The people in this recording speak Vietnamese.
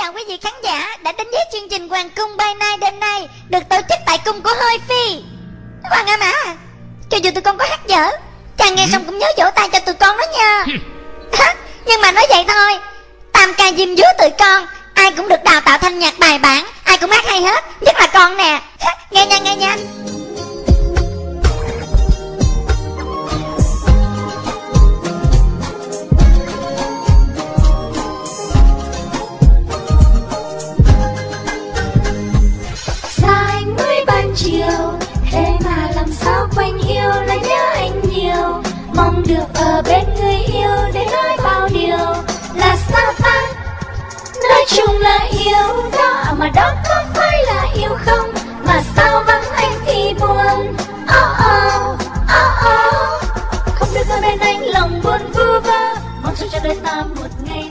chào quý vị khán giả đã đến với chương trình Hoàng Cung by Night đêm nay được tổ chức tại cung của Hơi Phi. Hoàng Anh à, cho dù tụi con có hát dở, chàng nghe xong cũng nhớ vỗ tay cho tụi con đó nha. Nhưng mà nói vậy thôi, tam ca diêm dúa tụi con ai cũng được đào tạo thanh nhạc bài bản, ai cũng hát hay hết, nhất là con nè. Nghe nha, nghe nha. Chiều thế mà làm sao quanh yêu lại nhớ anh nhiều, mong được ở bên người yêu để nói bao điều là sao ta. Nói chung là yêu đó mà đó có phải là yêu không, mà sao vắng anh thì buồn. Oh oh, oh oh. Không được ở bên anh lòng buồn vu vơ, mong cho đời ta một ngày